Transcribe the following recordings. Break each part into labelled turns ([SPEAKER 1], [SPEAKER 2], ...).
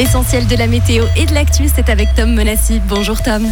[SPEAKER 1] L'essentiel de la météo et de l'actu, c'est avec Tom Monassi. Bonjour Tom.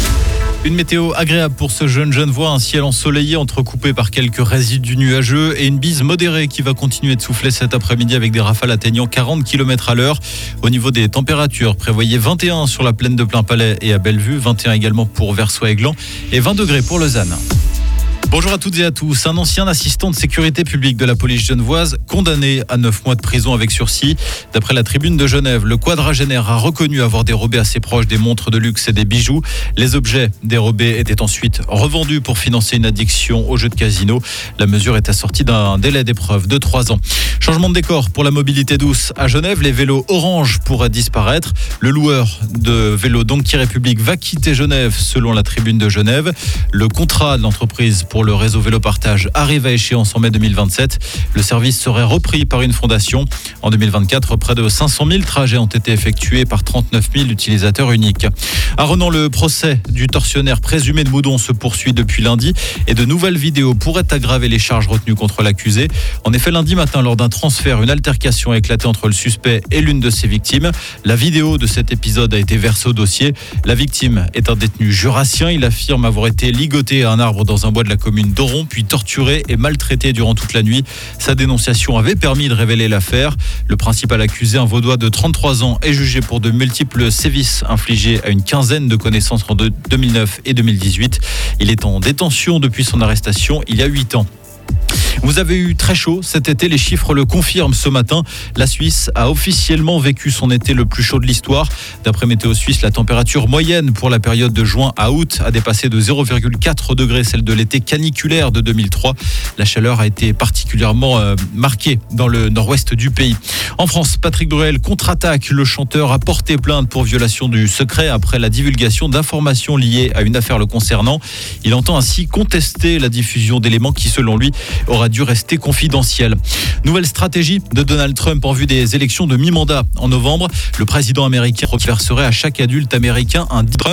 [SPEAKER 2] Une météo agréable pour ce jeune Genevois, un ciel ensoleillé entrecoupé par quelques résidus nuageux et une bise modérée qui va continuer de souffler cet après-midi avec des rafales atteignant 40 km à l'heure. Au niveau des températures, prévoyez 21 sur la plaine de Plainpalais et à Bellevue, 21 également pour Versoix-Aiglan et 20 degrés pour Lausanne. Bonjour à toutes et à tous. Un ancien assistant de sécurité publique de la police genevoise condamné à 9 mois de prison avec sursis. D'après la Tribune de Genève, le quadragénaire a reconnu avoir dérobé à ses proches des montres de luxe et des bijoux. Les objets dérobés étaient ensuite revendus pour financer une addiction aux jeux de casino. La mesure est assortie d'un délai d'épreuve de 3 ans. Changement de décor pour la mobilité douce. À Genève, les vélos orange pourraient disparaître. Le loueur de vélos Donkey République va quitter Genève selon la Tribune de Genève. Le contrat de l'entreprise pour le réseau vélo partage arrive à échéance en mai 2027. Le service serait repris par une fondation. En 2024, près de 500 000 trajets ont été effectués par 39 000 utilisateurs uniques. À Renan, le procès du tortionnaire présumé de Moudon se poursuit depuis lundi et de nouvelles vidéos pourraient aggraver les charges retenues contre l'accusé. En effet, lundi matin, lors d'un transfert, une altercation a éclaté entre le suspect et l'une de ses victimes. La vidéo de cet épisode a été versée au dossier. La victime est un détenu jurassien. Il affirme avoir été ligoté à un arbre dans un bois de la commune d'Oron, puis torturé et maltraité durant toute la nuit. Sa dénonciation avait permis de révéler l'affaire. Le principal accusé, un vaudois de 33 ans, est jugé pour de multiples sévices infligés à une quinzaine de connaissances en 2009 et 2018. Il est en détention depuis son arrestation il y a 8 ans. Vous avez eu très chaud cet été, les chiffres le confirment ce matin. La Suisse a officiellement vécu son été le plus chaud de l'histoire. D'après Météo Suisse, la température moyenne pour la période de juin à août a dépassé de 0,4 degrés celle de l'été caniculaire de 2003. La chaleur a été particulièrement marquée dans le nord-ouest du pays. En France, Patrick Bruel contre-attaque. Le chanteur a porté plainte pour violation du secret après la divulgation d'informations liées à une affaire le concernant. Il entend ainsi contester la diffusion d'éléments qui, selon lui, aura dû rester confidentiel. Nouvelle stratégie de Donald Trump en vue des élections de mi-mandat en novembre. Le président américain reverserait à chaque adulte américain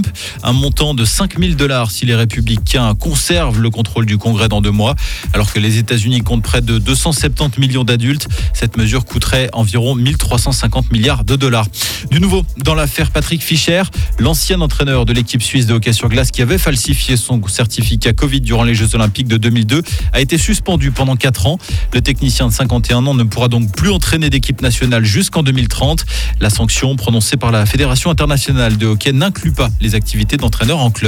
[SPEAKER 2] un montant de $5 000 si les républicains conservent le contrôle du Congrès dans 2 mois. Alors que les États-Unis comptent près de 270 millions d'adultes, cette mesure coûterait environ 1 350 milliards de dollars. Du nouveau, dans l'affaire Patrick Fischer, l'ancien entraîneur de l'équipe suisse de hockey sur glace qui avait falsifié son certificat Covid durant les Jeux Olympiques de 2002 a été suspendu pendant 4 ans. Le technicien de 51 ans ne pourra donc plus entraîner d'équipe nationale jusqu'en 2030. La sanction prononcée par la Fédération internationale de hockey n'inclut pas les activités d'entraîneur en club.